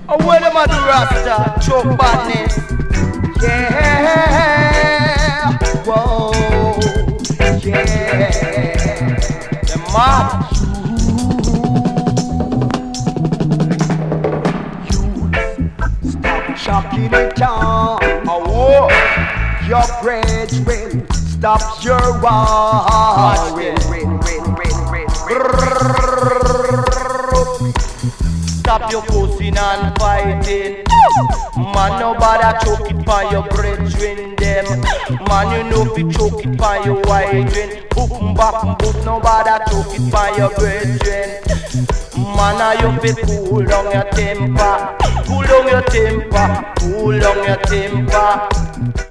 Oh, when them a do Rasta, choke badness. Yeah, whoa, yeah. The mad you stop chucking it down. Oh, whoa. Your brethren, stop your war. Stop your pussing and fighting. Man, nobody choke it by your brethren, them. Man, you know if you choke it by your wifein. Boom, bap, boom, nobody choke it by your brethren. Man, you be cool down your temper. Cool down your temper. Cool down your temper.